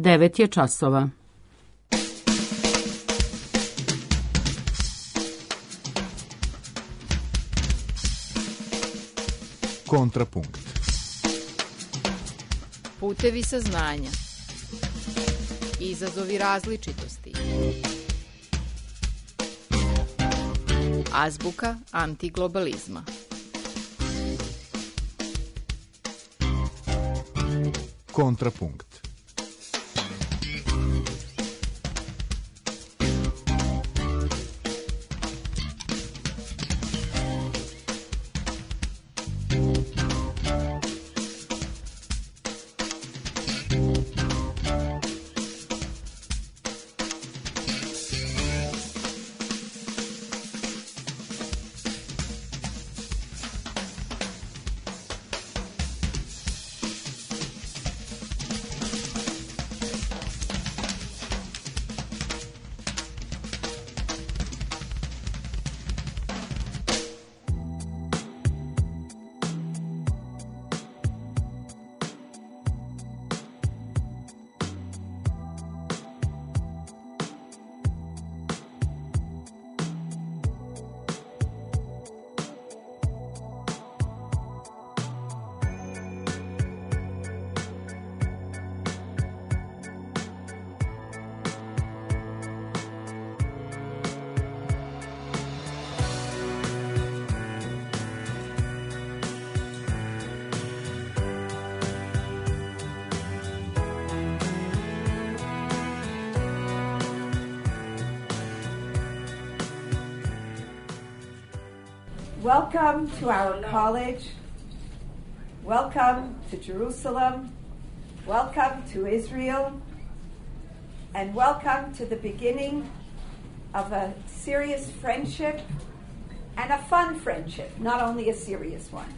9 je časova. Kontrapunkt. Putevi saznanja. Izazovi različitosti. Azbuka antiglobalizma. Kontrapunkt. Welcome to our college. Welcome to Jerusalem. Welcome to Israel. And welcome to the beginning of a serious friendship and a fun friendship, not only a serious one.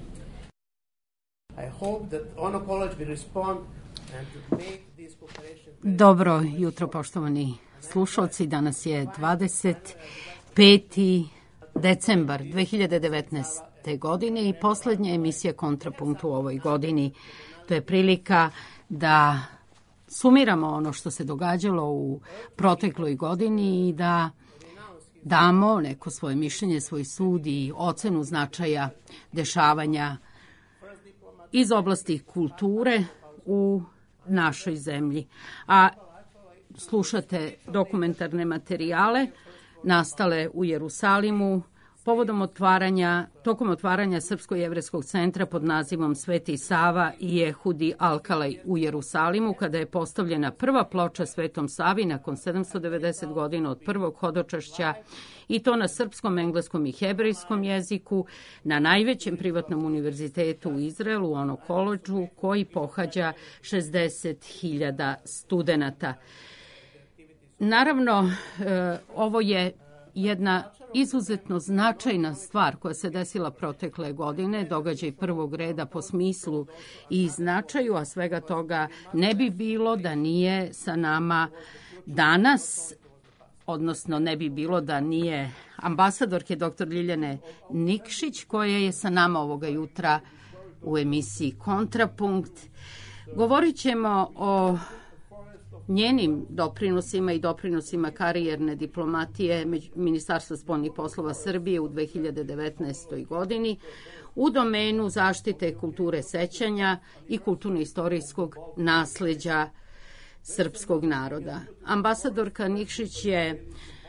I hope that Ono College will respond and to make this cooperation. Dobro jutro, poštovani slušalci. Danas je 25. decembar 2019. godine i poslednja emisija Kontrapunkt u ovoj godini. To je prilika da sumiramo ono što se događalo u protekloj godini i da damo neko svoje mišljenje, svoj sud i ocenu značaja dešavanja iz oblasti kulture u našoj zemlji. A slušate dokumentarne materijale nastale u Jerusalimu tokom otvaranja Srpsko-jevrejskog centra pod nazivom Sveti Sava i Jehudi Alkalaj u Jerusalimu, kada je postavljena prva ploča Svetom Savi nakon 790 godina od prvog hodočašća, i to na srpskom, engleskom i hebrejskom jeziku, na najvećem privatnom univerzitetu u Izraelu, Ono Koledžu, koji pohađa 60.000 studenata. Naravno, ovo je jedna izuzetno značajna stvar koja se desila protekle godine, događaj prvog reda po smislu i značaju, a svega toga ne bi bilo da nije sa nama danas, odnosno ne bi bilo da nije ambasadorke dr. Ljiljane Nikšić, koja je sa nama ovoga jutra u emisiji Kontrapunkt. Govorit ćemo o njenim doprinosima i doprinosima karijerne diplomatije Ministarstva spoljnih poslova Srbije u 2019. godini u domenu zaštite kulture sećanja i kulturno-istorijskog nasleđa srpskog naroda. Ambasadorka Nikšić je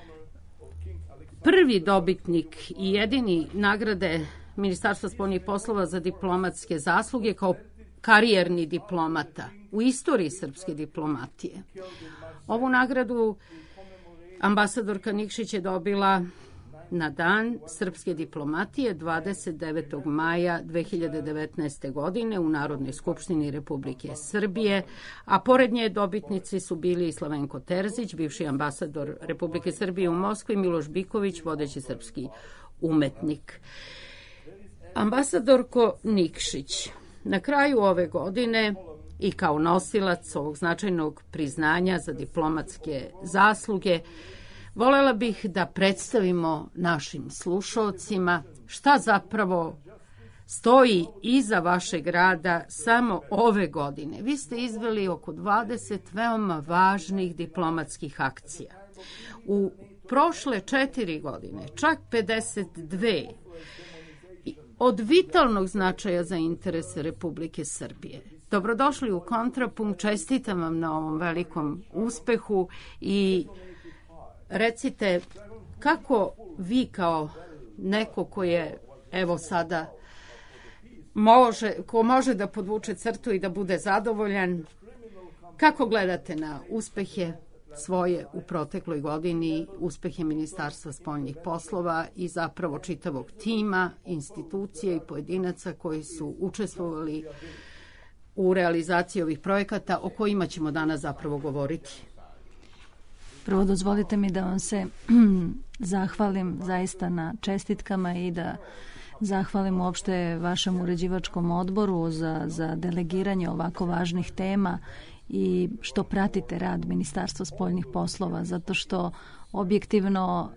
prvi dobitnik i jedini nagrade Ministarstva spoljnih poslova za diplomatske zasluge kao karijerni diplomata u istoriji srpske diplomatije. Ovu nagradu ambasadorka Nikšić je dobila na dan srpske diplomatije 29. maja 2019. godine u Narodnoj skupštini Republike Srbije, a pored nje dobitnici su bili Slavenko Terzić, bivši ambasador Republike Srbije u Moskvi, Miloš Biković, vodeći srpski umetnik. Ambasadorko Nikšić, na kraju ove godine i kao nosilac ovog značajnog priznanja za diplomatske zasluge, volela bih da predstavimo našim slušalcima šta zapravo stoji iza vašeg rada samo ove godine. Vi ste izveli oko 20 veoma važnih diplomatskih akcija. U prošle 4 godine, čak 52, od vitalnog značaja za interese Republike Srbije. Dobrodošli u Kontrapunkt, čestitam vam na ovom velikom uspehu i recite kako vi kao neko ko je evo sada ko može da podvuče crtu i da bude zadovoljan, kako gledate na uspehe svoje u protekloj godini, uspehe Ministarstva spoljnih poslova i zapravo čitavog tima, institucija i pojedinaca koji su učestvovali u realizaciji ovih projekata o kojima ćemo danas zapravo govoriti? Prvo dozvolite mi da vam se zahvalim zaista na čestitkama i da zahvalim uopšte vašem uređivačkom odboru za delegiranje ovako važnih tema i što pratite rad Ministarstva spoljnih poslova, zato što objektivno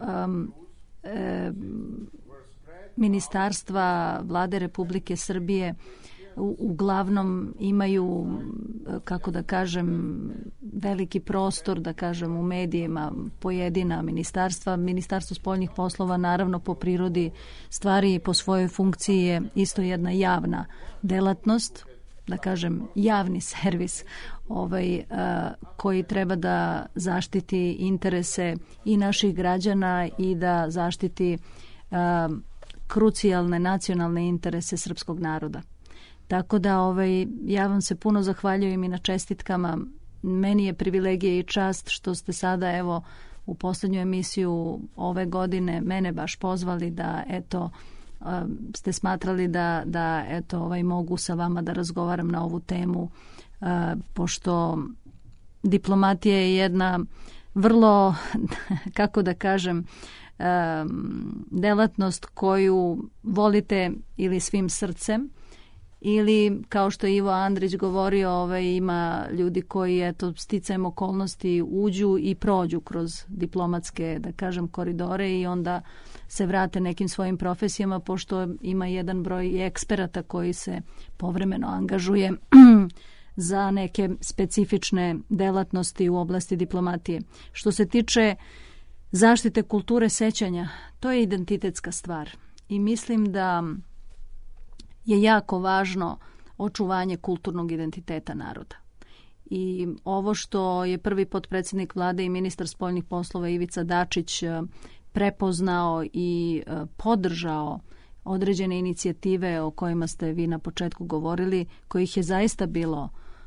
ministarstva Vlade Republike Srbije uglavnom imaju, kako da kažem, veliki prostor, da kažem, u medijima, pojedina ministarstva. Ministarstvo spoljnih poslova naravno po prirodi stvari i po svojoj funkciji je isto jedna javna delatnost, da kažem javni servis koji treba da zaštiti interese i naših građana i da zaštiti krucijalne nacionalne interese srpskog naroda. Tako da ja vam se puno zahvaljujem i na čestitkama. Meni je privilegija i čast što ste sada evo u posljednju emisiju ove godine mene baš pozvali da eto ste smatrali da eto mogu sa vama da razgovaram na ovu temu, pošto diplomatija je jedna vrlo, kako da kažem, delatnost koju volite ili svim srcem ili kao što je Ivo Andrić govorio, ima ljudi koji eto sticajem okolnosti uđu i prođu kroz diplomatske, da kažem, koridore i onda se vrate nekim svojim profesijama, pošto ima jedan broj eksperata koji se povremeno angažuje za neke specifične delatnosti u oblasti diplomatije. Što se tiče zaštite kulture sećanja, to je identitetska stvar i mislim da je jako važno očuvanje kulturnog identiteta naroda. I ovo što je prvi potpredsjednik vlade i ministar spoljnih poslova Ivica Dačić prepoznao i podržao određene inicijative o kojima ste vi na početku govorili, kojih je zaista bilo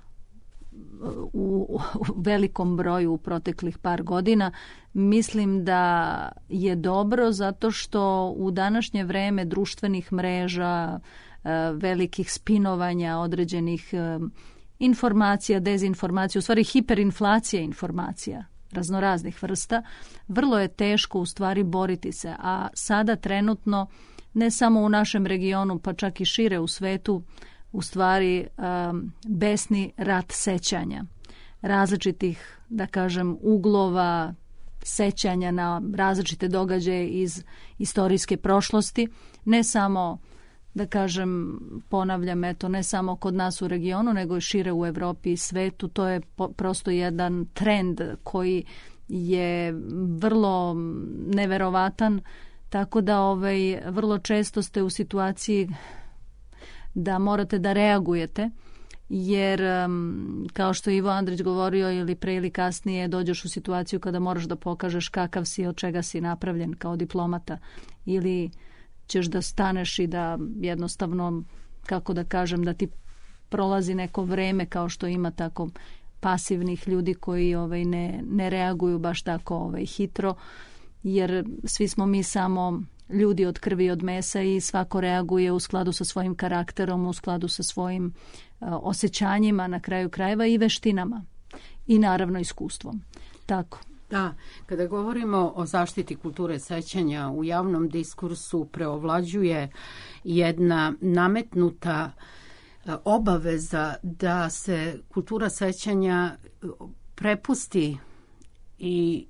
u velikom broju u proteklih par godina, mislim da je dobro zato što u današnje vreme društvenih mreža, velikih spinovanja, određenih informacija, dezinformacija, u stvari hiperinflacija informacija raznoraznih vrsta, vrlo je teško u stvari boriti se, a sada trenutno ne samo u našem regionu, pa čak i šire u svetu, u stvari besni rat sećanja, različitih, da kažem, uglova sećanja na različite događaje iz istorijske prošlosti, ne samo, da kažem, ponavljam, eto, ne samo kod nas u regionu, nego i šire u Evropi i svetu. To je prosto jedan trend koji je vrlo neverovatan, tako da vrlo često ste u situaciji da morate da reagujete, jer kao što je Ivo Andrić govorio, ili pre ili kasnije dođeš u situaciju kada moraš da pokažeš kakav si, od čega si napravljen kao diplomata, ili ćeš da staneš i da jednostavno, kako da kažem, da ti prolazi neko vreme, kao što ima tako pasivnih ljudi koji ne reaguju baš tako hitro, jer svi smo mi samo ljudi od krvi i od mesa i svako reaguje u skladu sa svojim karakterom, u skladu sa svojim osjećanjima, na kraju krajeva i veštinama i naravno iskustvom. Tako. Da, kada govorimo o zaštiti kulture sećanja, u javnom diskursu preovlađuje jedna nametnuta obaveza da se kultura sećanja prepusti i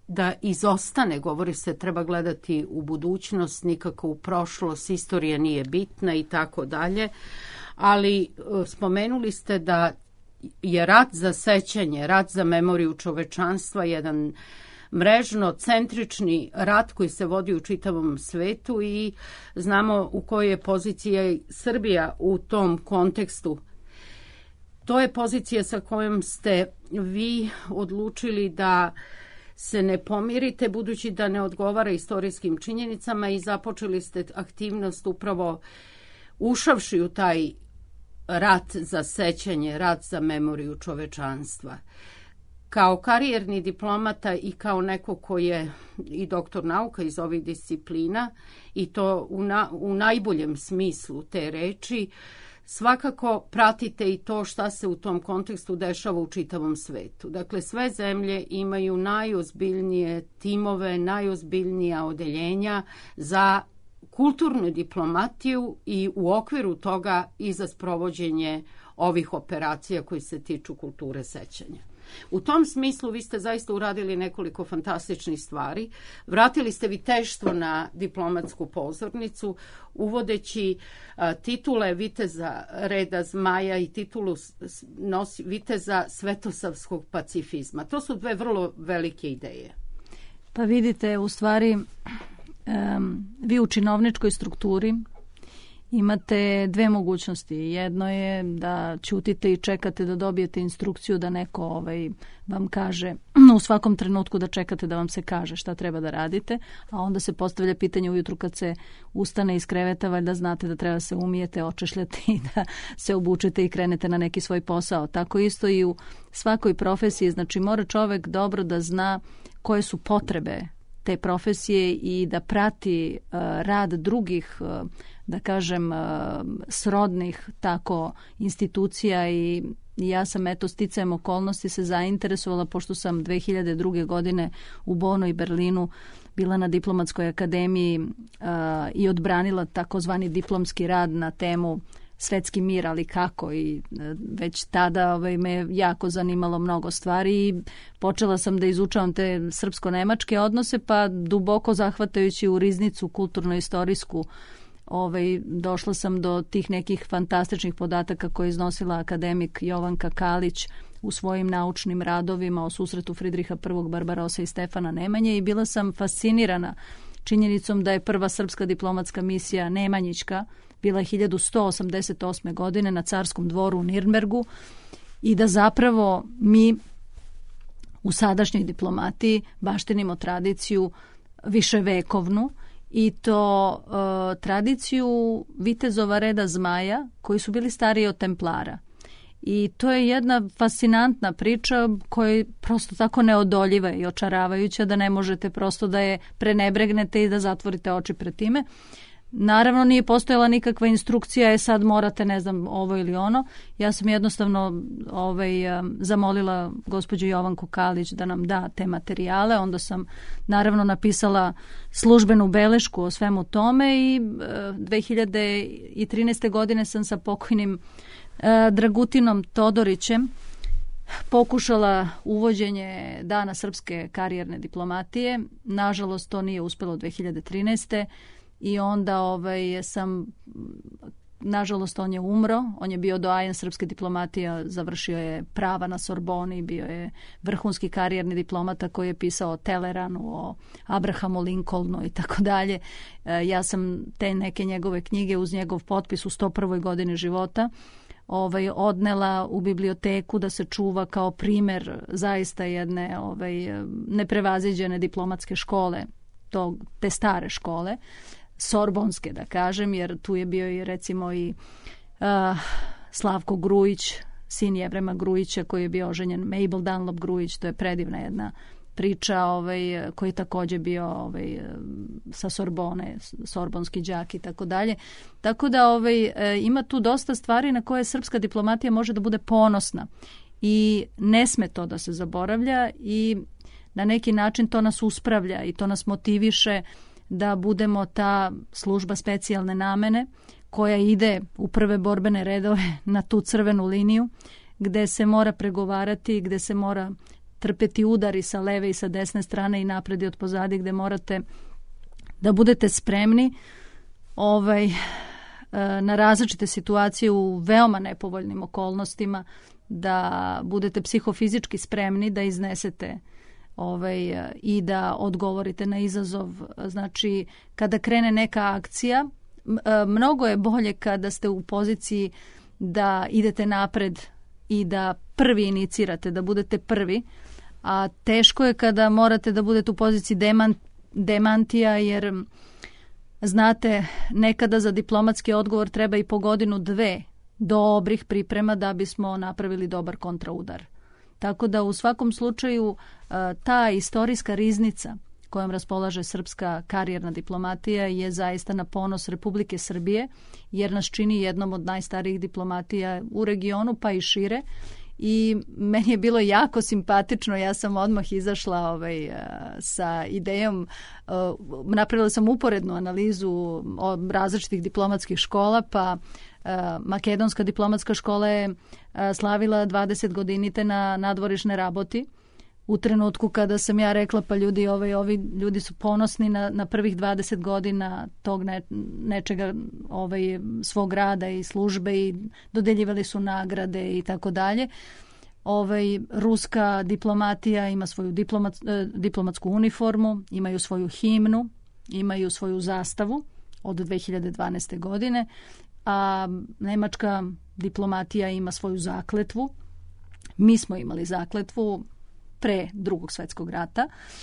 da izostane, govori se treba gledati u budućnost, nikako u prošlost, istorija nije bitna i tako dalje, ali spomenuli ste da je rat za sećanje, rat za memoriju čovečanstva jedan mrežno-centrični rat koji se vodi u čitavom svetu i znamo u kojoj je poziciji Srbija u tom kontekstu. To je pozicija sa kojom ste vi odlučili da se ne pomirite, budući da ne odgovara istorijskim činjenicama i započeli ste aktivnost upravo ušavši u taj rat za sećanje, rat za memoriju čovečanstva. Kao karijerni diplomata i kao neko ko je i doktor nauka iz ovih disciplina i to u najboljem smislu te reči, svakako pratite i to šta se u tom kontekstu dešava u čitavom svetu. Dakle, sve zemlje imaju najozbiljnije timove, najozbiljnija odeljenja za kulturnu diplomatiju i u okviru toga i za sprovođenje ovih operacija koji se tiču kulture sećanja. U tom smislu vi ste zaista uradili nekoliko fantastičnih stvari. Vratili ste viteštvo na diplomatsku pozornicu, uvodeći titule viteza reda zmaja i titulu viteza svetosavskog pacifizma. To su dve vrlo velike ideje. Pa vidite, u stvari, vi u činovničkoj strukturi imate dve mogućnosti. Jedno je da ćutite i čekate da dobijete instrukciju da neko vam kaže u svakom trenutku, da čekate da vam se kaže šta treba da radite, a onda se postavlja pitanje ujutru kad se ustane iz kreveta, valjda znate da treba se umijete, očešljate i da se obučete i krenete na neki svoj posao. Tako isto i u svakoj profesiji. Znači, mora čovek dobro da zna koje su potrebe te profesije i da prati rad drugih, da kažem, srodnih tako institucija i ja sam sticajem okolnosti se zainteresovala, pošto sam 2002. godine u Bonu i Berlinu bila na diplomatskoj akademiji i odbranila takozvani diplomski rad na temu svetski mir, ali kako, i već tada me jako zanimalo mnogo stvari i počela sam da izučavam te srpsko-nemačke odnose, pa duboko zahvatajući u riznicu kulturno-istorijsku došla sam do tih nekih fantastičnih podataka koje je iznosila akademik Jovanka Kalić u svojim naučnim radovima o susretu Fridriha I. Barbarosa i Stefana Nemanje i bila sam fascinirana činjenicom da je prva srpska diplomatska misija Nemanjićka bila 1188. godine na carskom dvoru u Nirnbergu i da zapravo mi u sadašnjoj diplomatiji baštinimo tradiciju viševekovnu i to tradiciju vitezova reda zmaja koji su bili stariji od templara. I to je jedna fascinantna priča koja je prosto tako neodoljiva i očaravajuća da ne možete prosto da je prenebregnete i da zatvorite oči pred time. Naravno, nije postojala nikakva instrukcija, sad morate, ne znam, ovo ili ono. Ja sam jednostavno zamolila gospođu Jovanku Kalić da nam da te materijale. Onda sam naravno napisala službenu belešku o svemu tome i 2013. godine sam sa pokojnim Dragutinom Todorićem pokušala uvođenje Dana srpske karijerne diplomatije. Nažalost, to nije uspelo 2013. I onda nažalost, on je umro, on je bio doajen srpske diplomatije, završio je prava na Sorboni, bio je vrhunski karijerni diplomata koji je pisao o Teleranu, o Abrahamu Lincolnu i tako dalje. Ja sam te neke njegove knjige uz njegov potpis u 101. godini života odnela u biblioteku da se čuva kao primer zaista jedne neprevaziđene diplomatske škole, te stare škole, sorbonske da kažem, jer tu je bio i recimo i Slavko Grujić, sin Jevrema Grujića koji je bio oženjen Mabel Dunlop Grujić, to je predivna jedna priča koji je također bio sa Sorbone, sorbonski đak i tako dalje. Tako da ima tu dosta stvari na koje srpska diplomatija može da bude ponosna i ne sme to da se zaboravlja i na neki način to nas uspravlja i to nas motiviše da budemo ta služba specijalne namene koja ide u prve borbene redove na tu crvenu liniju gde se mora pregovarati, gde se mora trpeti udari sa leve i sa desne strane i napred i od pozadi, gde morate da budete spremni na različite situacije u veoma nepovoljnim okolnostima, da budete psihofizički spremni da iznesete i da odgovorite na izazov. Znači, kada krene neka akcija, mnogo je bolje kada ste u poziciji da idete napred i da prvi inicirate, da budete prvi, a teško je kada morate da budete u poziciji demantija, jer znate, nekada za diplomatski odgovor treba i po godinu, dve dobrih priprema da bismo napravili dobar kontraudar. Tako da u svakom slučaju ta istorijska riznica kojom raspolaže srpska karijerna diplomatija je zaista na ponos Republike Srbije, jer nas čini jednom od najstarijih diplomatija u regionu, pa i šire. I meni je bilo jako simpatično, ja sam odmah izašla sa idejom, napravila sam uporednu analizu različitih diplomatskih škola, pa Makedonska diplomatska škola je slavila 20 godinite na nadvorišne raboti. U trenutku kada sam ja rekla, pa ovi ljudi su ponosni na prvih 20 godina tog nečega svog rada i službe i dodeljivali su nagrade i tako dalje. Ruska diplomatija ima svoju diplomatsku uniformu, imaju svoju himnu, imaju svoju zastavu od 2012. godine, a nemačka diplomatija ima svoju zakletvu. Mi smo imali zakletvu pre Drugog svjetskog rata.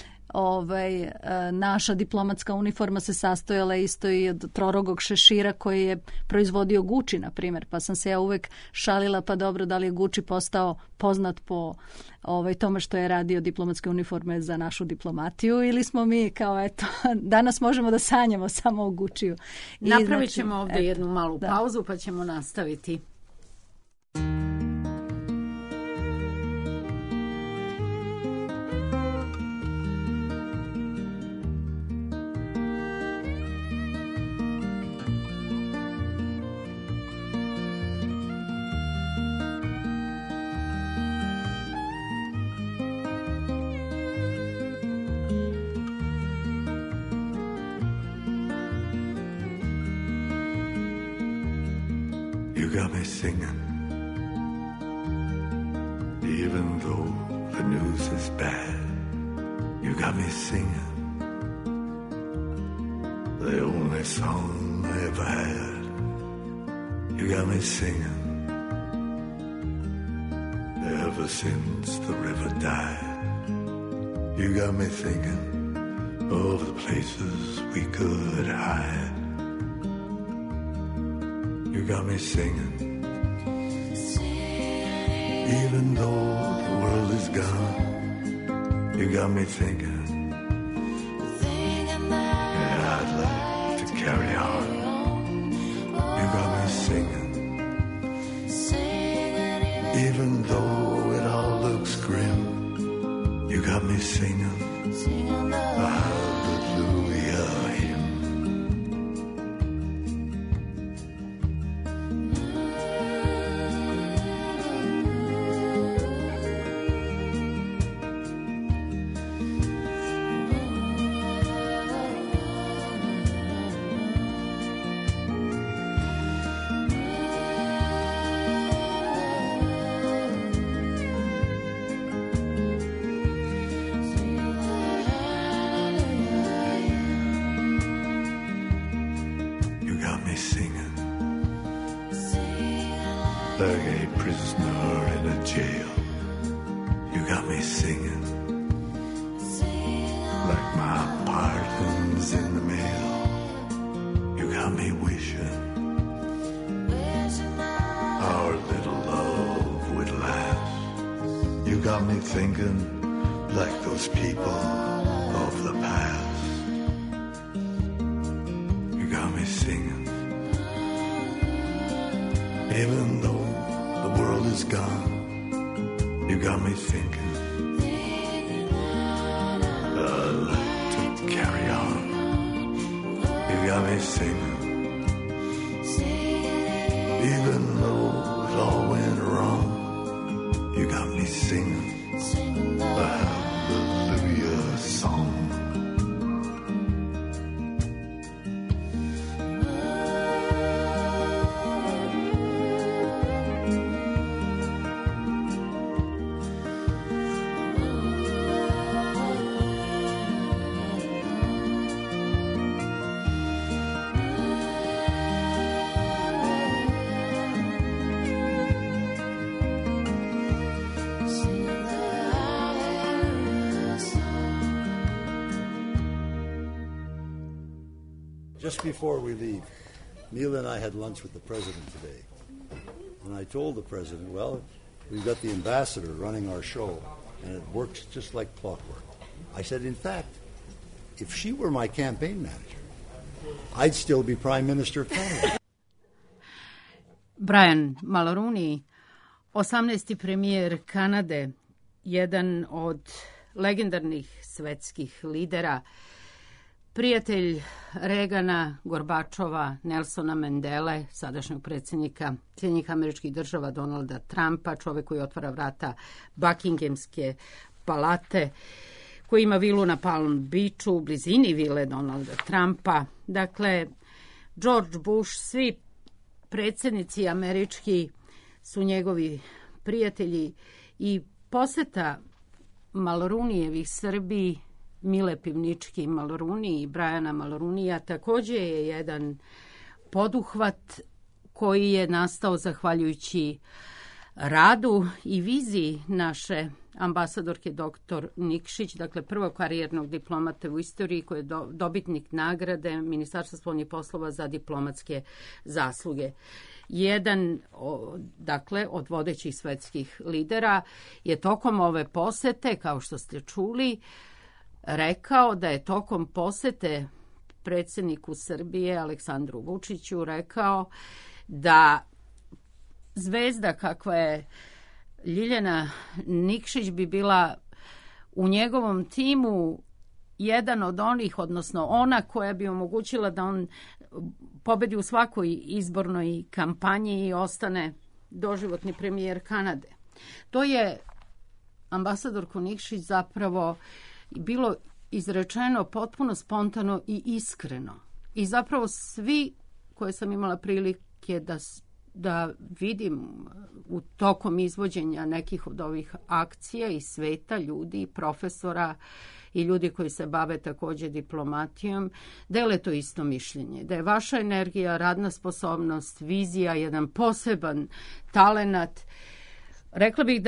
Naša diplomatska uniforma se sastojala isto i od trorogog šešira koji je proizvodio Gucci, na primjer, pa sam se ja uvek šalila, pa dobro, da li je Gucci postao poznat po tome što je radio diplomatske uniforme za našu diplomatiju, ili smo mi kao danas možemo da sanjamo samo o Gucciju. Napravit ćemo ovdje jednu malu pauzu, pa ćemo nastaviti. You got me singing, even though the news is bad. You got me singing, the only song I ever had. You got me singing, ever since the river died. You got me thinking of the places we could hide. You got me singing, even though the world is gone. You got me thinking, yeah, I'd like to carry on. You got me singing, even though it all looks grim. You got me singing a hallelujah hymn. Like a prisoner in a jail. You got me singing, like my pardon's in the mail. You got me wishing our little love would last. You got me thinking like those people of the past. You got me singing, even though the world is gone. You got me thinking, I'd like to carry on. You got me singing, even though it all went wrong. You got me singing a just before we leave, Mila and I had lunch with the president today. And I told the president, well, we've got the ambassador running our show, and it works just like clockwork. I said, in fact, if she were my campaign manager, I'd still be prime minister of Canada. Brian Mulroney, 18. premijer Kanade, jedan od legendarnih svetskih lidera, prijatelj Reagana, Gorbačova, Nelsona Mandele, sadašnjeg predsjednika Sjedinjenih Američkih Država Donalda Trumpa, čovjek koji otvara vrata Buckinghamske palate, koji ima vilu na Palm Beachu, u blizini vile Donalda Trumpa. Dakle, George Bush, svi predsjednici američki su njegovi prijatelji i poseta Mulroneyjevih Srbiji, Mile Pivnički Mulroney i Briana Mulroneya, također je jedan poduhvat koji je nastao zahvaljujući radu i viziji naše ambasadorke dr. Nikšić, dakle prvog karijernog diplomata u istoriji koji je dobitnik nagrade Ministarstva spoljnih poslova za diplomatske zasluge. Jedan, dakle, od vodećih svetskih lidera je tokom ove posete, kao što ste čuli, rekao da je tokom posete predsjedniku Srbije Aleksandru Vučiću rekao da zvezda kakva je Ljiljana Nikšić bi bila u njegovom timu jedan od onih, odnosno ona koja bi omogućila da on pobedi u svakoj izbornoj kampanji i ostane doživotni premijer Kanade. To je ambasadorko Nikšić zapravo bilo izrečeno potpuno spontano i iskreno. I zapravo svi koje sam imala prilike da vidim u tokom izvođenja nekih od ovih akcija iz sveta, ljudi, profesora i ljudi koji se bave također diplomatijom, dele to isto mišljenje. Da je vaša energija, radna sposobnost, vizija, jedan poseban talenat. Rekla bih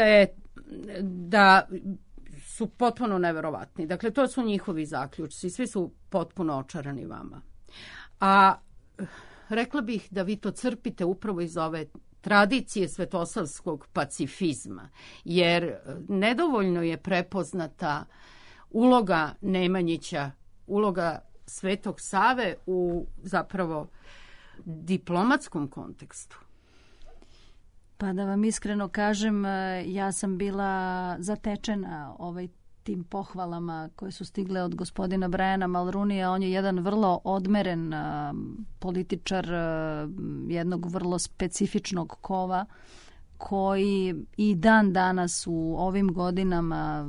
da su potpuno neverovatni. Dakle, to su njihovi zaključci. Svi su potpuno očarani vama. A rekla bih da vi to crpite upravo iz ove tradicije svetosavskog pacifizma, jer nedovoljno je prepoznata uloga Nemanjića, uloga Svetog Save u zapravo diplomatskom kontekstu. Pa da vam iskreno kažem, ja sam bila zatečena tim pohvalama koje su stigle od gospodina Briana Mulroneya. On je jedan vrlo odmeren političar jednog vrlo specifičnog kova koji i dan danas u ovim godinama,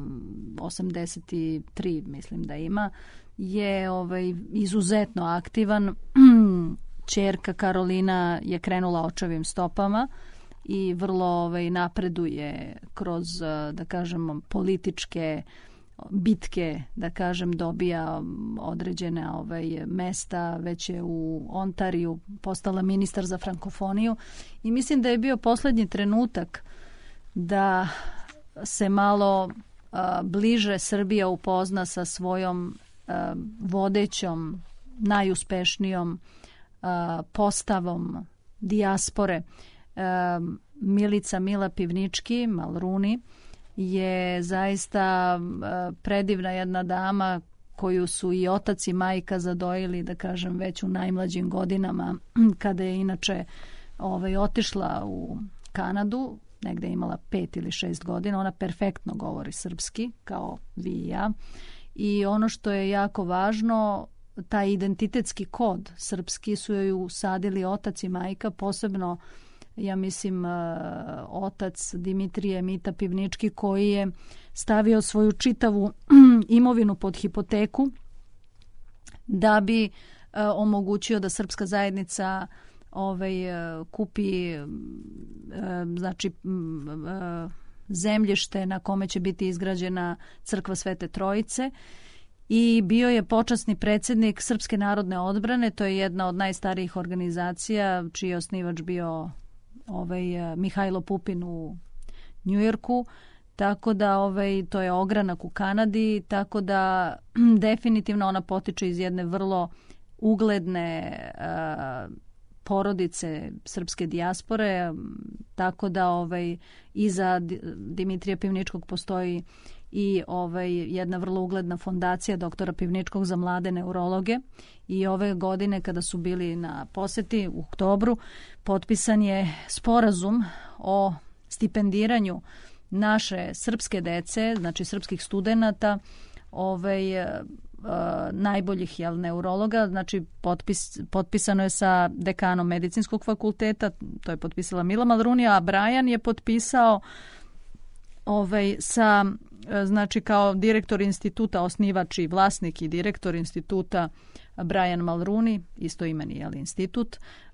83 mislim da ima, je izuzetno aktivan. Ćerka Karolina je krenula očevim stopama i vrlo napreduje kroz, da kažem, političke bitke, da kažem, dobija određene mesta, već je u Ontariju postala ministar za frankofoniju i mislim da je bio posljednji trenutak da se malo bliže Srbija upozna sa svojom vodećom, najuspešnijom postavom dijaspore. Mila Pivnički Mulroney je zaista predivna jedna dama koju su i otac i majka zadojili, da kažem, već u najmlađim godinama, kada je inače otišla u Kanadu, negde je imala 5 ili 6 godina. Ona perfektno govori srpski, kao vi i ja. I ono što je jako važno, taj identitetski kod srpski su joj usadili otac i majka, posebno ja mislim otac Dimitrije Mita Pivnički, koji je stavio svoju čitavu imovinu pod hipoteku da bi omogućio da srpska zajednica kupi znači zemljište na kome će biti izgrađena crkva Svete Trojice. I bio je počasni predsjednik Srpske narodne odbrane, to je jedna od najstarijih organizacija čiji je osnivač bio Mihajlo Pupin u Njujorku, tako da to je ogranak u Kanadi, tako da definitivno ona potiče iz jedne vrlo ugledne porodice srpske dijaspore, tako da iza Dimitrija Pivničkog postoji i jedna vrlo ugledna fondacija doktora Pivničkog za mlade neurologe i ove godine kada su bili na poseti u oktobru potpisan je sporazum o stipendiranju naše srpske dece, znači srpskih studenata, najboljih neurologa, znači potpisano je sa dekanom medicinskog fakulteta, to je potpisala Mila Malrunija, a Brian je potpisao sa, znači kao direktor instituta, osnivač i vlasnik i direktor instituta Brian Mulrooney, istoimeni institut,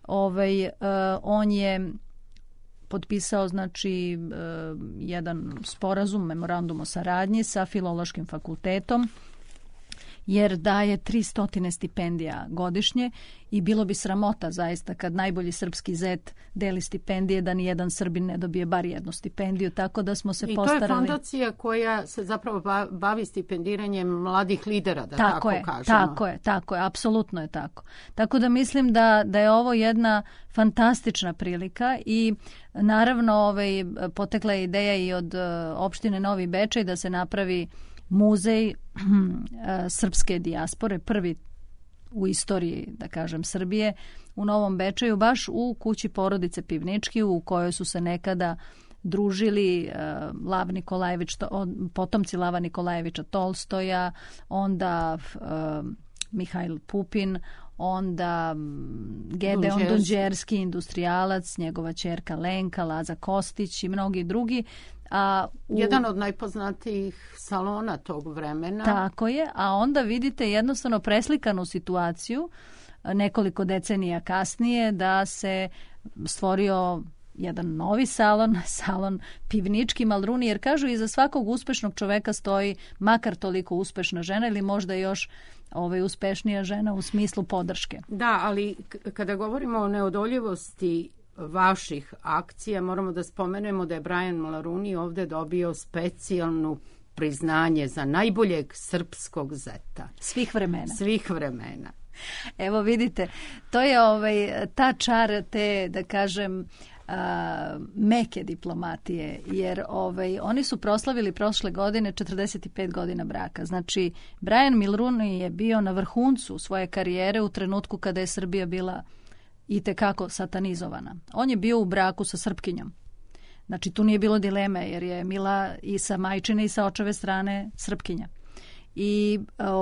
on je potpisao znači jedan sporazum, memorandum o saradnji sa Filološkim fakultetom, jer daje 300 stipendija godišnje i bilo bi sramota zaista kad najbolji srpski zet deli stipendije da nijedan Srbin ne dobije bar jednu stipendiju, tako da smo se postarali. I to je fondacija koja se zapravo bavi stipendiranjem mladih lidera, da tako kažemo. Tako je, apsolutno je tako. Tako da mislim da je ovo jedna fantastična prilika i naravno potekla je ideja i od opštine Novi Bečej da se napravi muzej srpske dijaspore, prvi u istoriji, da kažem, Srbije, u Novom Bečeju, baš u kući porodice Pivnički, u kojoj su se nekada družili Lav Nikolajević, potomci Lava Nikolajevića Tolstoja, onda Mihajl Pupin, onda Gedeon Dunđerski, industrijalac, njegova ćerka Lenka, Laza Kostić i mnogi drugi. Jedan od najpoznatijih salona tog vremena. Tako je, a onda vidite jednostavno preslikanu situaciju nekoliko decenija kasnije da se stvorio jedan novi salon Pivnički Mulrooney, jer kažu iza svakog uspešnog čoveka stoji makar toliko uspešna žena ili možda još uspešnija žena u smislu podrške. Da, ali kada govorimo o neodoljivosti vaših akcija, moramo da spomenemo da je Brian Mulrooney ovde dobio specijalnu priznanje za najboljeg srpskog zeta. Svih vremena. Evo vidite, to je ta čar te, da kažem, meke diplomatije, jer oni su proslavili prošle godine 45 godina braka. Znači, Brian Mulrooney je bio na vrhuncu svoje karijere u trenutku kada je Srbija bila itekako satanizovana. On je bio u braku sa Srpkinjom. Znači, tu nije bilo dileme, jer je Mila i sa majčine i sa očeve strane Srpkinja. I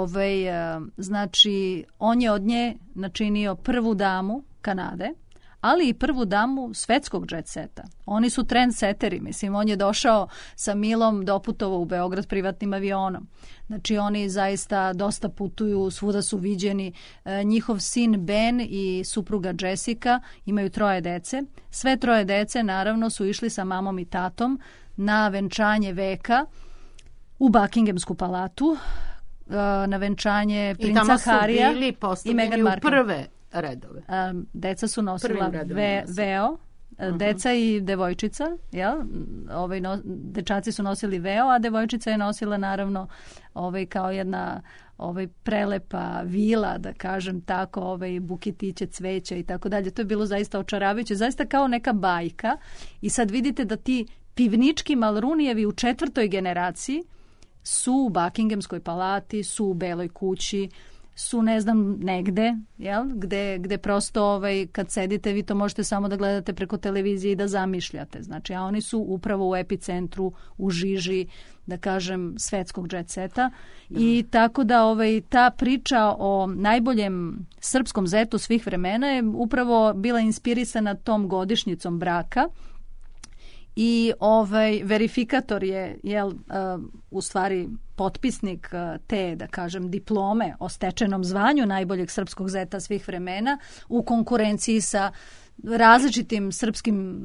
znači, on je od nje načinio prvu damu Kanade, ali i prvu damu svetskog jet seta. Oni su trendseteri, mislim, on je došao sa Milom, doputovao u Beograd privatnim avionom. Znači, oni zaista dosta putuju, svuda su viđeni. Njihov sin Ben i supruga Jessica imaju 3 dece. Sve 3 dece, naravno, su išli sa mamom i tatom na venčanje veka u Buckinghamsku palatu, na venčanje princa Harija i Meghan Markle. Prve redove. Deca su nosila veo, deca i devojčica, jel? Dečaci su nosili veo, a devojčica je nosila naravno kao jedna prelepa vila, da kažem tako, buketiće cveća i tako dalje. To je bilo zaista očaravajuće, zaista kao neka bajka. I sad vidite da ti Pivnički Mulroonijevi u 4. generaciji su u Buckinghamskoj palati, su u Beloj kući, su ne znam negde, jel? Gde prosto kad sedite vi to možete samo da gledate preko televizije i da zamišljate. Znači, a oni su upravo u epicentru, u žiži, da kažem, svetskog jet seta. I tako da ta priča o najboljem srpskom zetu svih vremena je upravo bila inspirisana tom godišnjicom braka. I verifikator je u stvari potpisnik te, da kažem, diplome o stečenom zvanju najboljeg srpskog zeta svih vremena u konkurenciji sa različitim srpskim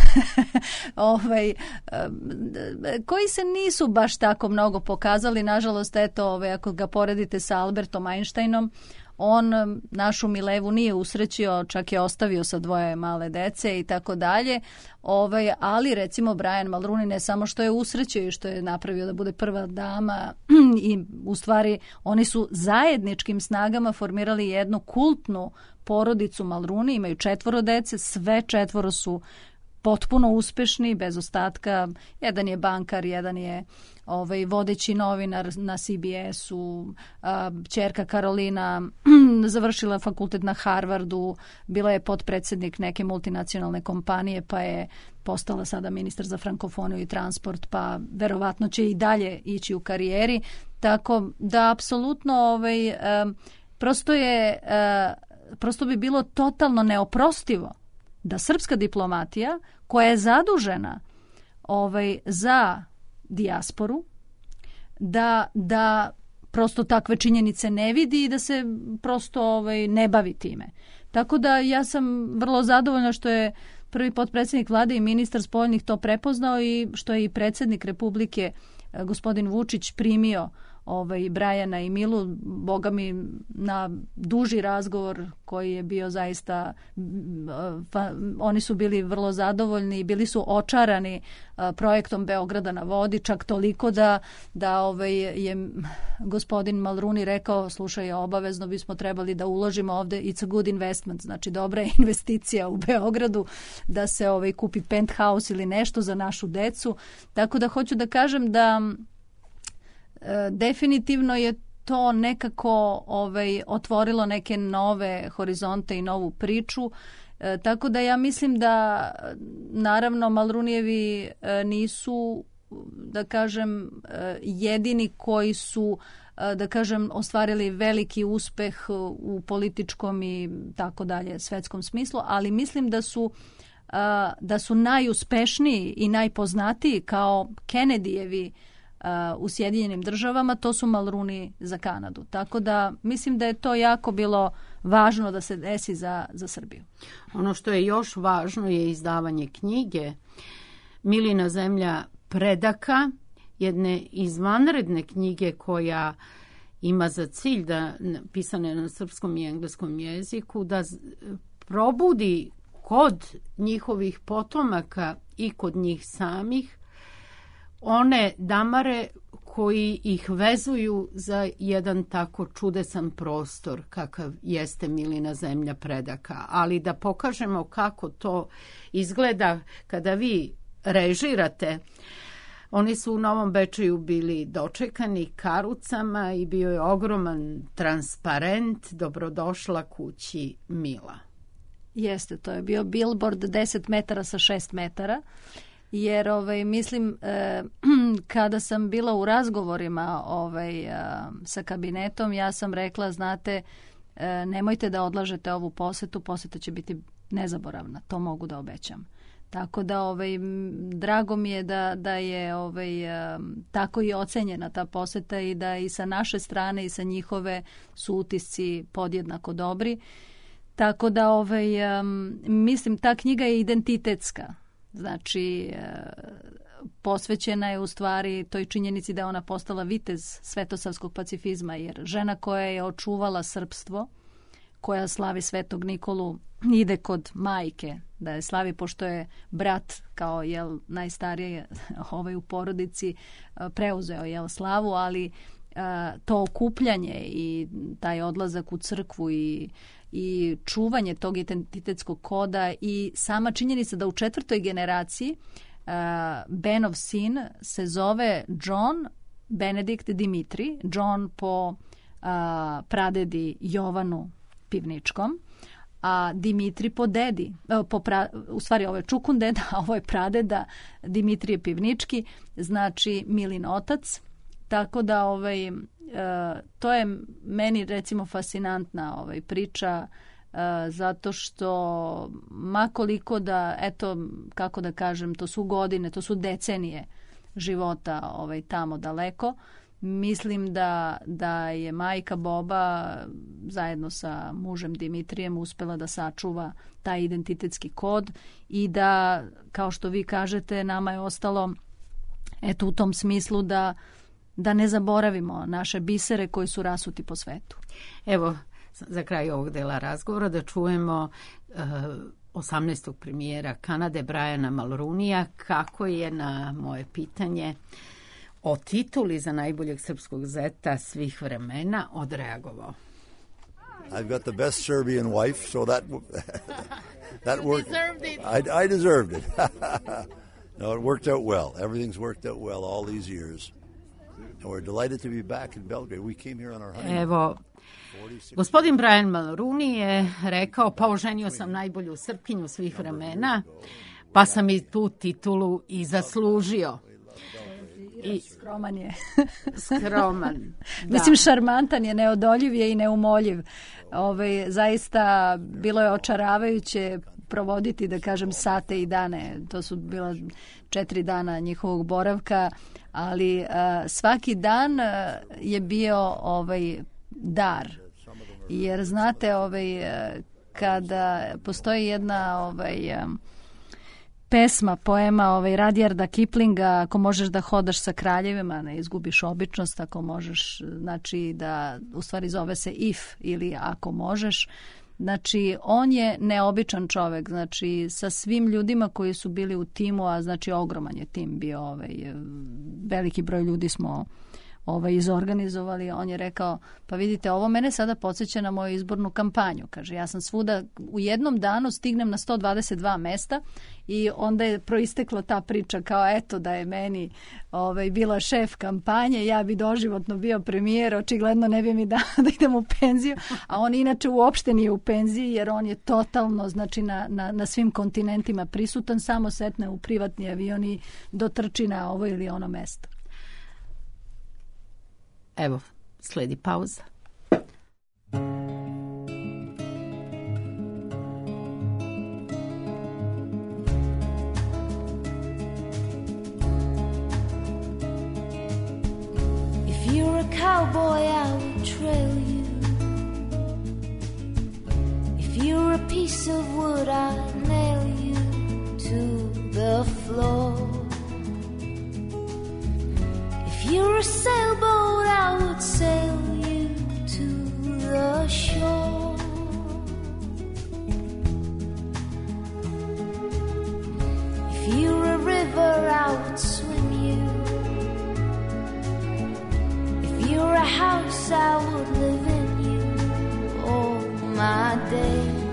koji se nisu baš tako mnogo pokazali. Nažalost, eto, ako ga poredite sa Albertom Einsteinom, On našu Milevu nije usrećio, čak je ostavio sa 2 male dece i tako dalje. Ali recimo Brian Mulroney ne samo što je usrećio i što je napravio da bude prva dama i u stvari oni su zajedničkim snagama formirali jednu kultnu porodicu Mulroney, imaju 4 dece, sve 4 su potpuno uspešni, bez ostatka. Jedan je bankar, jedan je vodeći novinar na CBS-u, ćerka Karolina završila fakultet na Harvardu, bila je potpredsednik neke multinacionalne kompanije, pa je postala sada ministar za frankofoniju i transport, pa verovatno će i dalje ići u karijeri. Tako da apsolutno prosto bi bilo totalno neoprostivo da srpska diplomatija koja je zadužena za dijasporu, da prosto takve činjenice ne vidi i da se prosto ne bavi time. Tako da ja sam vrlo zadovoljna što je prvi potpredsjednik vlade i ministar spoljnih to prepoznao i što je i predsjednik Republike gospodin Vučić primio Brajana i Milu, boga mi, na duži razgovor koji je bio zaista, oni su bili vrlo zadovoljni i bili su očarani projektom Beograda na vodi, čak toliko da je gospodin Mulroney rekao, slušaj, obavezno bismo trebali da uložimo ovde, it's a good investment, znači dobra je investicija u Beogradu da se kupi penthouse ili nešto za našu decu. Tako da hoću da kažem da definitivno je to nekako otvorilo neke nove horizonte i novu priču. Tako da ja mislim da naravno Mulroneyevi nisu, da kažem, jedini koji su, da kažem, ostvarili veliki uspeh u političkom i tako dalje svetskom smislu, ali mislim da su najuspešniji i najpoznatiji kao Kennedyjevi u Sjedinjenim državama, to su Mulroney za Kanadu. Tako da mislim da je to jako bilo važno da se desi za Srbiju. Ono što je još važno je izdavanje knjige Milina zemlja predaka, jedne izvanredne knjige koja ima za cilj da, pisane na srpskom i engleskom jeziku, da probudi kod njihovih potomaka i kod njih samih one damare koji ih vezuju za jedan tako čudesan prostor kakav jeste Milina zemlja predaka. Ali da pokažemo kako to izgleda kada vi režirate. Oni su u Novom Bečeju bili dočekani karucama i bio je ogroman transparent dobrodošla kući Mila. Jeste, to je bio billboard 10 metara sa 6 metara. Jer mislim kada sam bila u razgovorima sa kabinetom, ja sam rekla, znate, nemojte da odlažete ovu posetu, poseta će biti nezaboravna, to mogu da obećam. Tako da drago mi je da je tako i ocenjena ta poseta i da i sa naše strane i sa njihove su utisci podjednako dobri. Tako da mislim ta knjiga je identitetska. Znači, posvećena je u stvari toj činjenici da je ona postala vitez svetosavskog pacifizma, jer žena koja je očuvala srpstvo, koja slavi Svetog Nikolu, ide kod majke da je slavi, pošto je brat kao najstariji u porodici preuzeo slavu, ali to okupljanje i taj odlazak u crkvu i čuvanje tog identitetskog koda i sama činjenica da u 4. generaciji Benov sin se zove John Benedikt Dimitri, John po pradedi Jovanu Pivničkom, a Dimitri po dedi, u stvari ovo je Čukun deda, a ovo je pradeda Dimitrije Pivnički, znači Milin otac. Tako da to je meni recimo fascinantna priča zato što makoliko da, eto, kako da kažem, to su godine, to su decenije života tamo daleko. Mislim da je majka Boba zajedno sa mužem Dimitrijem uspela da sačuva taj identitetski kod i da, kao što vi kažete, nama je ostalo eto u tom smislu da ne zaboravimo naše bisere koji su rasuti po svetu. Evo, za kraj ovog dela razgovora da čujemo 18. premijera Kanade Briana Mulrooneyja kako je na moje pitanje o tituli za najboljeg srpskog zeta svih vremena odreagovao. I've got the best Serbian wife, so that worked. Deserved it. I deserved it. No, it worked out well. Everything's worked out well all these years. And we're delighted to be back in Belgrade. We came here on our honeymoon. Evo, gospodin Brian Mulrooney je rekao, pa oženio sam najbolju Srpkinju svih vremena, pa sam i tu titulu i zaslužio. I skroman je. Skroman. Da. Mislim, šarmantan je, neodoljiv je i neumoljiv. Zaista bilo je očaravajuće provoditi, da kažem, sate i dane. To su bila 4 dana njihovog boravka, ali svaki dan je bio dar. Jer znate, kada postoji jedna pesma, poema Rudyarda Kiplinga, ako možeš da hodaš sa kraljevima, ne izgubiš običnost, ako možeš, znači da, u stvari zove se If, ili ako možeš. Znači, on je neobičan čovek, znači sa svim ljudima koji su bili u timu, a znači ogroman je tim bio, veliki broj ljudi smo izorganizovali. On je rekao, pa vidite, ovo mene sada podsjeća na moju izbornu kampanju. Kaže, ja sam svuda, u jednom danu stignem na 122 mesta i onda je proistekla ta priča kao eto da je meni bila šef kampanje, ja bi doživotno bio premijer, očigledno ne bi mi da idem u penziju, a on inače uopšte nije u penziji jer on je totalno, znači na svim kontinentima prisutan, samo setne u privatni avion i dotrči na ovo ili ono mesto. Evo, sledi pauza. If you're a cowboy, I would trail you. If you're a piece of wood, I'd nail you to the floor. If you're a sailboat, I would sail you to the shore. If you're a river, I would swim you. If you're a house, I would live in you all my days.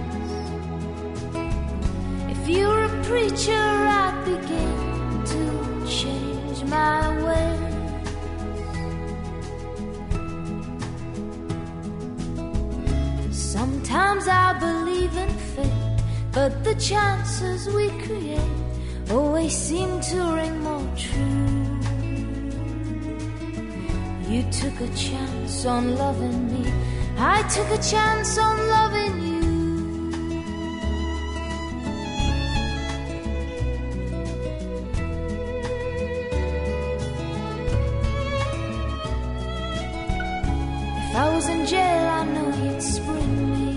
If you're a preacher, I'd begin to change my ways. Sometimes I believe in fate, but the chances we create always seem to ring more true. You took a chance on loving me, I took a chance on loving you. If I was in jail, I know you'd spring me.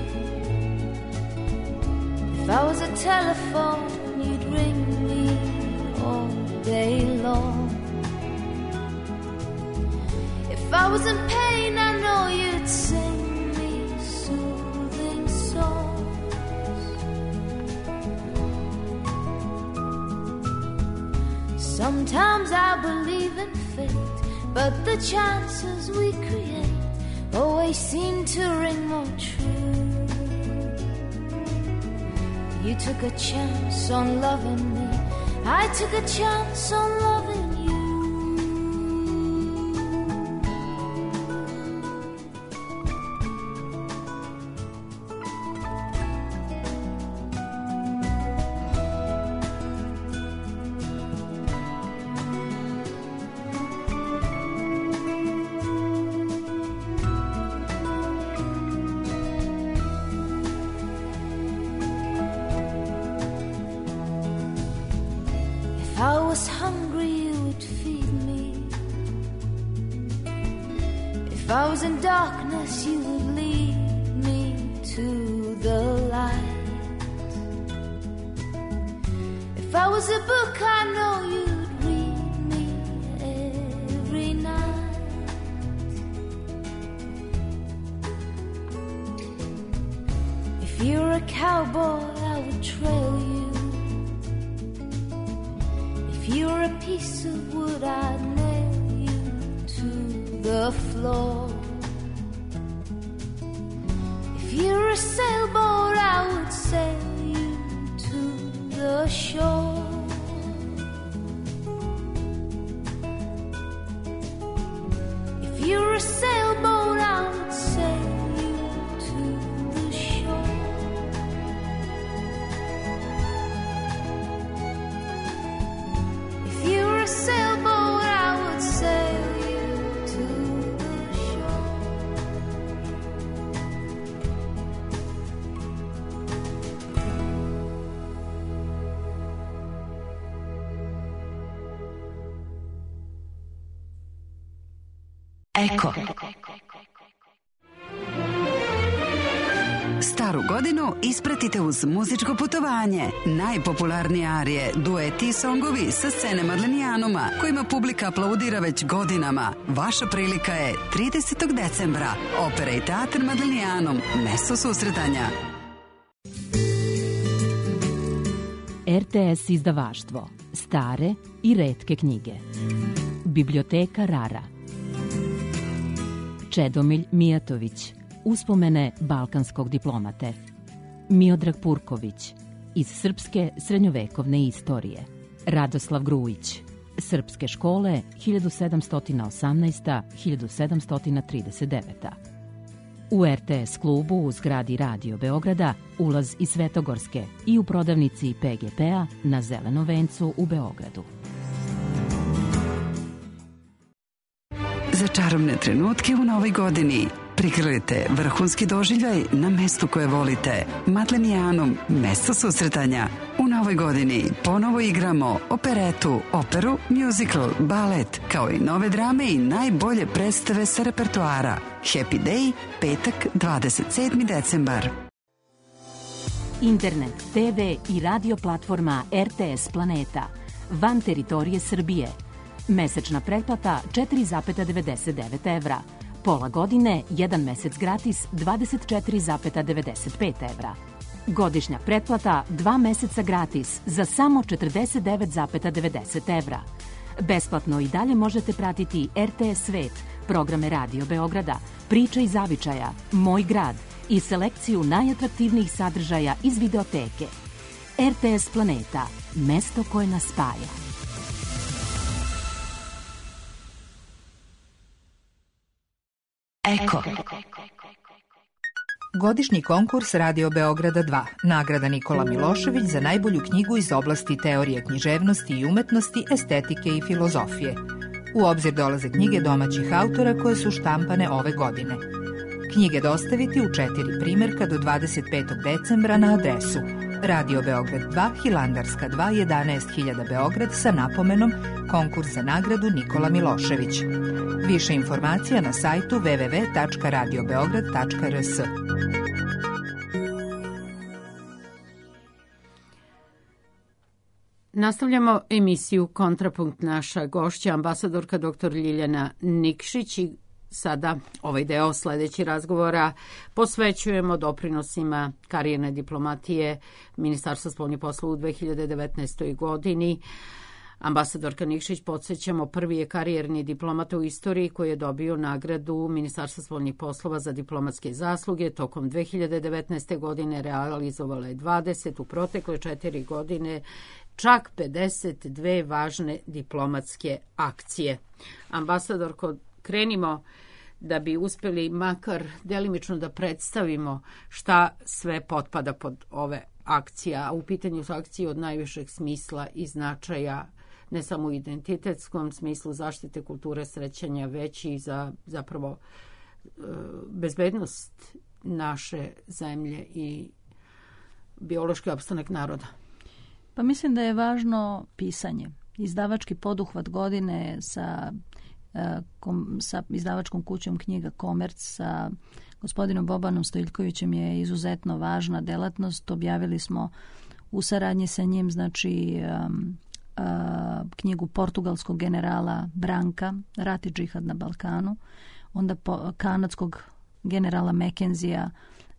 If I was a telephone, you'd ring me all day long. If I was in pain, I know you'd sing me soothing songs. Sometimes I believe in fate, but the chances we create always seem to ring more true. You took a chance on loving me, I took a chance on loving you. If I was hungry, you would feed me. If I was in darkness, you would lead me to the light. If I was a book, I know you'd read me every night. If you're a cowboy, I would trail you. If you're a piece of wood, I'd nail you to the floor. If you're a sailboat, I would sail you to the shore. If you're a sailboat, I would sail you to the shore. If you're a sailboat, I would sail you to the shore. Eko. Staru godinu ispratite uz muzičko putovanje. Najpopularnije arije, dueti i songovi sa scene Madlenijanuma, kojima publika aplaudira već godinama. Vaša prilika je 30. decembra. Opera i teatr Madlenijanum. Mesto susretanja. RTS izdavaštvo. Stare i retke knjige. Biblioteka Rara. Čedomilj Mijatović. Uspomene balkanskog diplomate. Miodrag Purković. Iz srpske srednjovekovne istorije. Radoslav Grujić. Srpske škole 1718-1739. U RTS klubu u zgradi Radio Beograda ulaz iz Svetogorske i u prodavnici PGP-a na Zelenom vencu u Beogradu. Za čarobne trenutke u novoj godini prikrojite vrhunski doživljaj na mestu koje volite. Madlenijanum, mesto susretanja. U novoj godini ponovo igramo operetu, operu, musical, balet, kao i nove drame i najbolje predstave sa repertoara. Happy Day, petak, 27. decembar. Internet, TV i radio platforma RTS Planeta. Van teritorije Srbije. Mesečna pretplata 4,99 evra. Pola godine, 1 mesec gratis 24,95 evra. Godišnja pretplata 2 meseca gratis za samo 49,90 evra. Besplatno i dalje možete pratiti RTS Svet, programe Radio Beograda, Priče iz zavičaja, Moj grad i selekciju najatraktivnijih sadržaja iz videoteke. RTS Planeta, mesto koje nas spaja. Eko. Godišnji konkurs Radio Beograda 2. Nagrada Nikola Milošević za najbolju knjigu iz oblasti teorije književnosti i umetnosti, estetike i filozofije. U obzir dolaze knjige domaćih autora koje su štampane ove godine. Knjige dostaviti u 4 primjerka do 25. decembra na adresu Radio Beograd 2, Hilandarska 2, 11.000 Beograd sa napomenom Konkurs za nagradu Nikola Milošević. Više informacija na sajtu www.radiobeograd.rs. Nastavljamo emisiju Kontrapunkt. Naša gošća, ambasadorka dr. Ljiljana Nikšić, i sada ovaj deo sledeći razgovora posvećujemo doprinosima karijerne diplomatije Ministarstva spoljnih poslova u 2019. godini. Ambasadorka Nikšić, podsjećamo, prvi je karijerni diplomata u istoriji koji je dobio nagradu Ministarstva spoljnih poslova za diplomatske zasluge. Tokom 2019. godine realizovala je 20, u protekle 4 godine čak 52 važne diplomatske akcije. Ambasadorko, krenimo da bi uspeli makar delimično da predstavimo šta sve potpada pod ove akcije. A u pitanju su akcije od najvišeg smisla i značaja, ne samo u identitetskom smislu zaštite kulture srećanja, već i za zapravo bezbednost naše zemlje i biološki opstanak naroda. Pa mislim da je važno pisanje. Izdavački poduhvat godine sa izdavačkom kućom knjiga Komerc, sa gospodinom Bobanom Stojiljkovićem je izuzetno važna delatnost. Objavili smo u saradnji sa njim, znači, knjigu portugalskog generala Branka, Rat i džihad na Balkanu, onda kanadskog generala Mackenzija,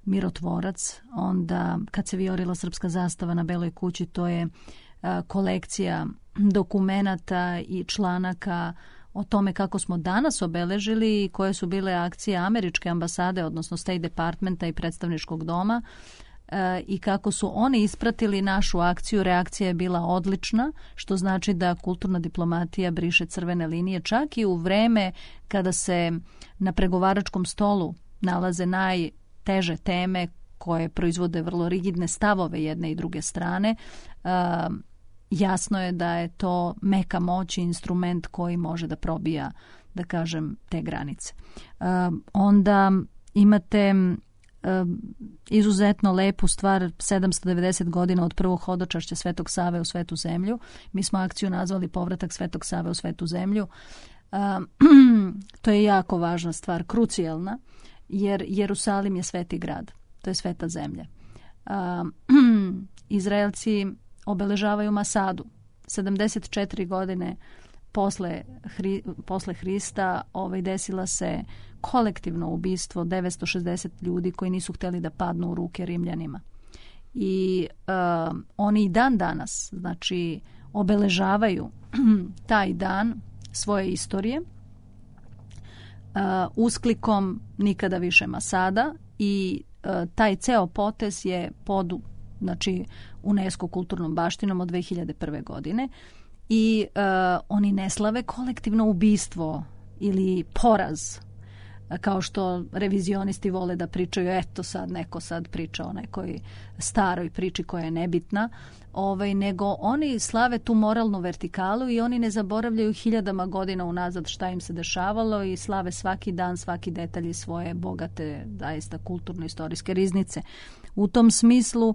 Mirotvorac, onda kad se vijorila srpska zastava na Beloj kući, to je kolekcija dokumenata i članaka o tome kako smo danas obeležili i koje su bile akcije američke ambasade, odnosno State Departmenta i predstavničkog doma, i kako su oni ispratili našu akciju. Reakcija je bila odlična, što znači da kulturna diplomatija briše crvene linije, čak i u vreme kada se na pregovaračkom stolu nalaze najteže teme koje proizvode vrlo rigidne stavove jedne i druge strane. Jasno je da je to meka moć i instrument koji može da probija, da kažem, te granice. Onda imate izuzetno lepu stvar, 790 godina od prvog hodočašća Svetog Save u Svetu zemlju. Mi smo akciju nazvali Povratak Svetog Save u Svetu zemlju. To je jako važna stvar, krucijalna, jer Jerusalim je sveti grad. To je sveta zemlja. Izraelci obeležavaju Masadu. 74 godine posle Hrista desila se kolektivno ubistvo 960 ljudi koji nisu htjeli da padnu u ruke Rimljanima. I oni i dan danas, znači, obeležavaju taj dan svoje istorije usklikom nikada više Masada i taj ceo potez je pod, znači, UNESCO kulturnom baštinom od 2001. godine i oni ne slave kolektivno ubistvo ili poraz, kao što revizionisti vole da pričaju, eto sad neko sad priča o nekoj staroj priči koja je nebitna, nego oni slave tu moralnu vertikalu i oni ne zaboravljaju hiljadama godina unazad šta im se dešavalo i slave svaki dan, svaki detalj svoje bogate, zaista kulturno-istorijske riznice. U tom smislu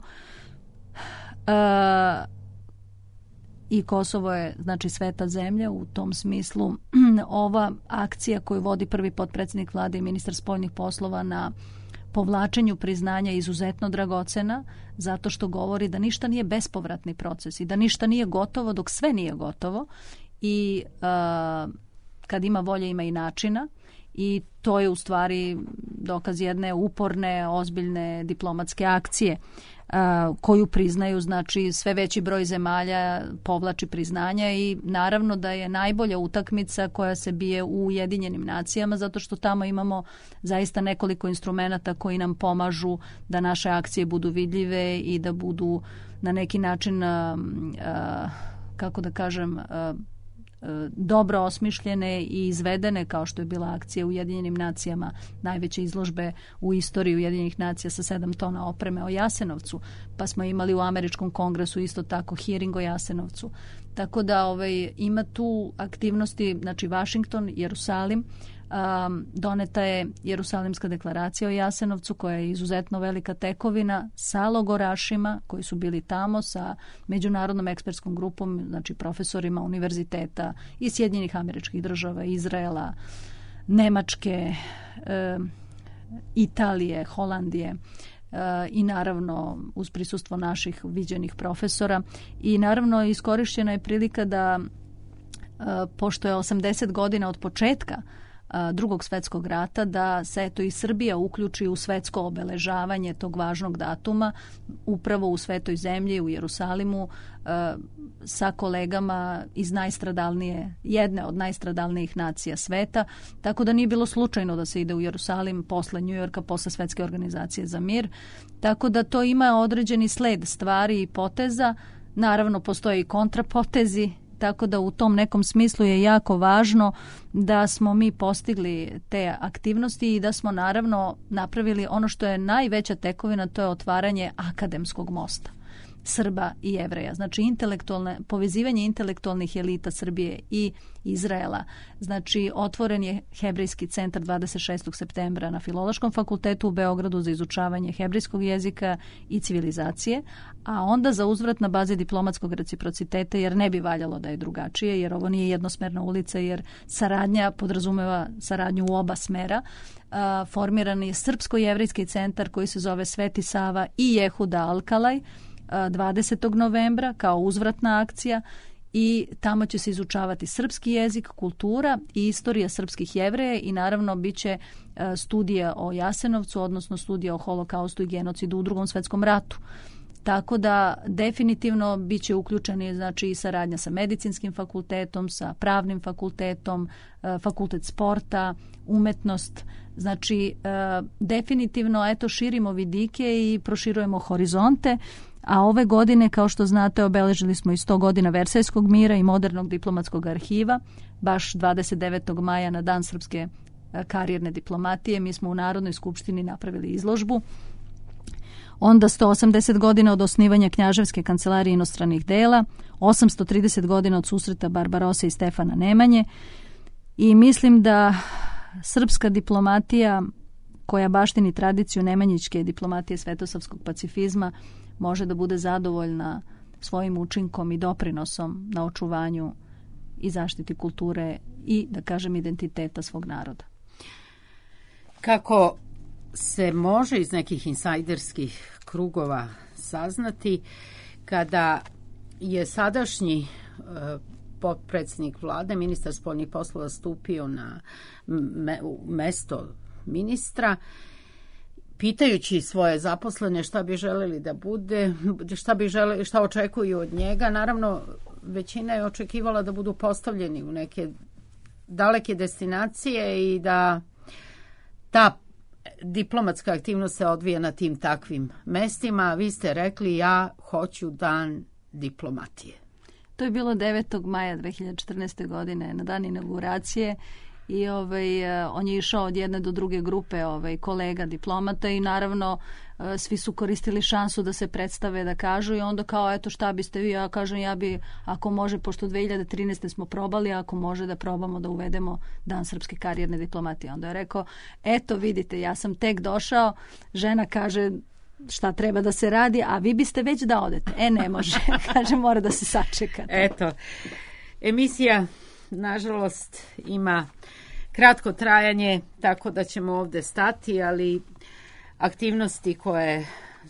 i Kosovo je, znači, sveta zemlja. U tom smislu ova akcija koju vodi prvi potpredsjednik vlade i ministar spoljnih poslova na povlačenju priznanja je izuzetno dragocena, zato što govori da ništa nije bespovratni proces i da ništa nije gotovo dok sve nije gotovo i kad ima volje ima i načina. I to je u stvari dokaz jedne uporne, ozbiljne diplomatske akcije koju priznaju, znači, sve veći broj zemalja povlači priznanja i naravno da je najbolja utakmica koja se bije u Ujedinjenim nacijama, zato što tamo imamo zaista nekoliko instrumenata koji nam pomažu da naše akcije budu vidljive i da budu na neki način, kako da kažem, dobro osmišljene i izvedene, kao što je bila akcija u Ujedinjenim nacijama, najveće izložbe u istoriji Ujedinjenih nacija sa 7 tona opreme o Jasenovcu, pa smo imali u Američkom kongresu isto tako hearing o Jasenovcu. Tako da ima tu aktivnosti, znači Washington, Jerusalim, doneta je Jerusalimska deklaracija o Jasenovcu koja je izuzetno velika tekovina sa logorašima koji su bili tamo, sa međunarodnom ekspertskom grupom, znači profesorima univerziteta iz Sjedinjenih Američkih Država, Izraela, Nemačke, Italije, Holandije i naravno uz prisustvo naših viđenih profesora. I naravno iskorišćena je prilika da, pošto je 80 godina od početka Drugog svjetskog rata, da se eto i Srbija uključi u svetsko obeležavanje tog važnog datuma upravo u Svetoj zemlji, u Jerusalimu, sa kolegama iz jedne od najstradalnijih nacija sveta, tako da nije bilo slučajno da se ide u Jerusalim posle New Yorka, posle Svetske organizacije za mir, tako da to ima određeni sled stvari i poteza. Naravno postoje i kontrapotezi, tako da u tom nekom smislu je jako važno da smo mi postigli te aktivnosti i da smo naravno napravili ono što je najveća tekovina, to je otvaranje akademskog mosta Srba i Jevreja. Znači povezivanje intelektualnih elita Srbije i Izraela. Znači otvoren je Hebrejski centar 26. septembra na Filološkom fakultetu u Beogradu za izučavanje hebrejskog jezika i civilizacije, a onda za uzvrat na bazi diplomatskog reciprociteta, jer ne bi valjalo da je drugačije, jer ovo nije jednosmerna ulica, jer saradnja podrazumeva saradnju u oba smera. Formiran je Srpsko-jevrejski centar koji se zove Sveti Sava i Jehuda Alkalaj 20. novembra kao uzvratna akcija i tamo će se izučavati srpski jezik, kultura i istorija srpskih Jevreja i naravno bit će studija o Jasenovcu, odnosno studija o holokaustu i genocidu u Drugom svetskom ratu. Tako da definitivno bit će uključeni znači i saradnja sa medicinskim fakultetom, sa pravnim fakultetom, fakultet sporta, umetnost. Znači definitivno širimo vidike i proširujemo horizonte. A ove godine, kao što znate, obeležili smo i 100 godina Versajskog mira i modernog diplomatskog arhiva. Baš 29. maja na Dan srpske karijerne diplomatije mi smo u Narodnoj skupštini napravili izložbu. Onda 180 godina od osnivanja Knjaževske kancelarije inostranih dela, 830 godina od susreta Barbarosa i Stefana Nemanje. I mislim da srpska diplomatija koja baštini tradiciju nemanjićke diplomatije svetosavskog pacifizma može da bude zadovoljna svojim učinkom i doprinosom na očuvanju i zaštiti kulture i, da kažem, identiteta svog naroda. Kako se može iz nekih insajderskih krugova saznati, kada je sadašnji potpredsjednik vlade, ministar spoljnih poslova, stupio na mesto ministra, pitajući svoje zaposlene šta bi želeli da bude, šta očekuju od njega, naravno većina je očekivala da budu postavljeni u neke daleke destinacije i da ta diplomatska aktivnost se odvija na tim takvim mestima. Vi ste rekli ja hoću dan diplomatije. To je bilo 9. maja 2014. godine na dan inauguracije i on je išao od jedne do druge grupe kolega diplomata i naravno svi su koristili šansu da se predstave, da kažu i onda kao eto šta biste vi, ja kažem ja bi ako može, pošto 2013. smo probali, ako može da probamo da uvedemo Dan srpske karijerne diplomatije. Onda je rekao eto vidite ja sam tek došao, žena kaže šta treba da se radi, a vi biste već da odete. Ne može, kaže mora da se sačeka. Eto, emisija nažalost ima kratko trajanje, tako da ćemo ovdje stati, ali aktivnosti koje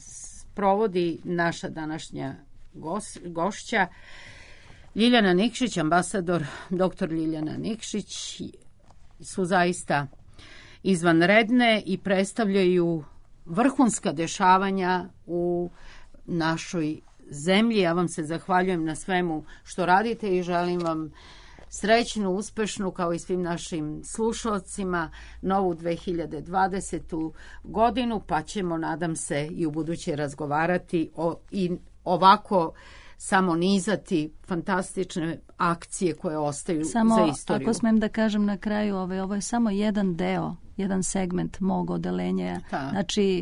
provodi naša današnja gošća Ljiljana Nikšić, ambasador dr. Ljiljana Nikšić, su zaista izvanredne i predstavljaju vrhunska dešavanja u našoj zemlji. Ja vam se zahvaljujem na svemu što radite i želim vam srećnu, uspešnu, kao i svim našim slušalcima, novu 2020. godinu, pa ćemo, nadam se, i u buduće razgovarati i ovako samo nizati fantastične akcije koje ostaju za istoriju. Samo, ako smem da kažem na kraju, ovo je samo jedan deo, jedan segment mog odelenja. Znači,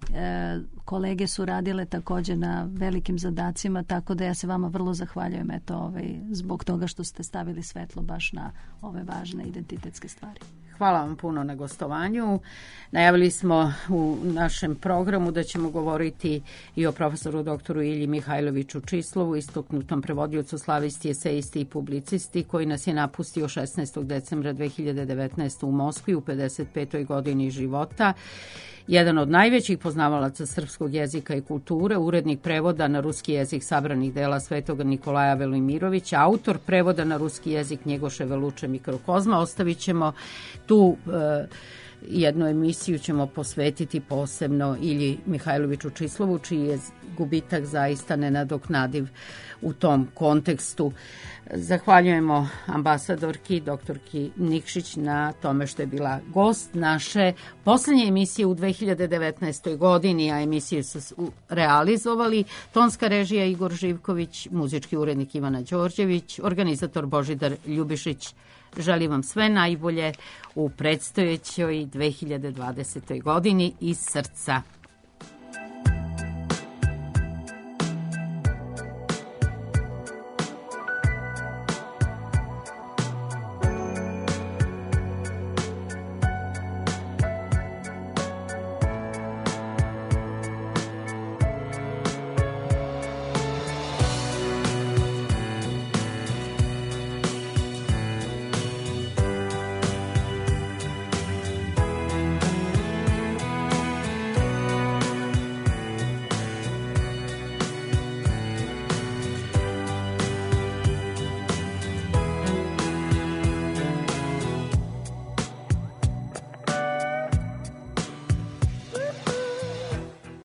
kolege su radile također na velikim zadacima, tako da ja se vama vrlo zahvaljujem zbog toga što ste stavili svetlo baš na ove važne identitetske stvari. Hvala vam puno na gostovanju. Najavili smo u našem programu da ćemo govoriti i o profesoru doktoru Ilji Mihajloviću Čislovu, istaknutom prevodiocu, slavisti, esejisti i publicisti, koji nas je napustio 16. decembra 2019. u Moskvi u 55. godini života. Jedan od najvećih poznavalaca srpskog jezika i kulture, urednik prevoda na ruski jezik sabranih dela Svetog Nikolaja Velimirovića, autor prevoda na ruski jezik Njegoševe Luče Mikrokozma. Ostavit ćemo tu jednu emisiju, ćemo posvetiti posebno Ilji Mihajloviću Čislovu, čiji je gubitak zaista nenadoknadiv u tom kontekstu. Zahvaljujemo ambasadorki, doktorki Nikšić, na tome što je bila gost naše poslednje emisije u 2019. godini, a emisiju su realizovali tonska režija Igor Živković, muzički urednik Ivana Đorđević, organizator Božidar Ljubišić. Želim vam sve najbolje u predstojećoj 2020. godini iz srca.